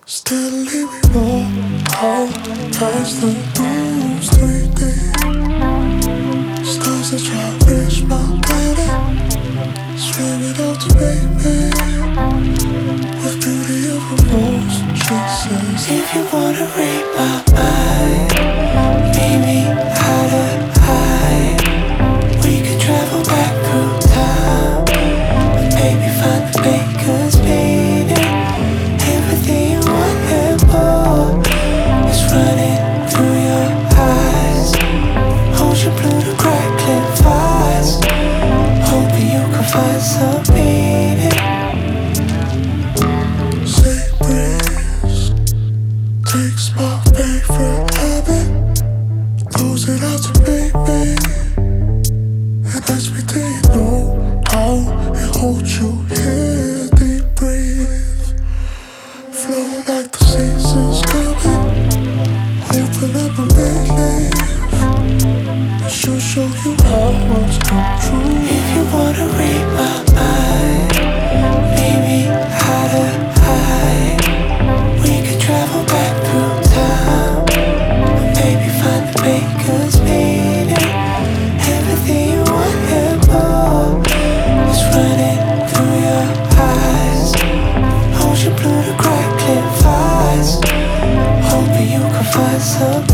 Steadily we walk out past the blues 3D. Stars that try to reach my planet, swimming out to baby. With beauty of a rose, she says, if you wanna read my mind, baby, how to hide. We could travel back through time, and maybe find the baker's meaning. Everything you want and more is running through your eyes. Ocean blue to crackling fires, hoping you can find some meaning. Say breeze takes my favorite habit, throws it out to baby, and lets me till you know how it holds you here. Deep breathe, flow like the seasons coming. Open up and believe, and she'll show you how much come true. If you wanna read my mind, baby, how to hide. We could travel back through time, and maybe find the baker's meaning. Everything you want and more is running through your eyes. Ocean blue to crackling fires, hoping you can find some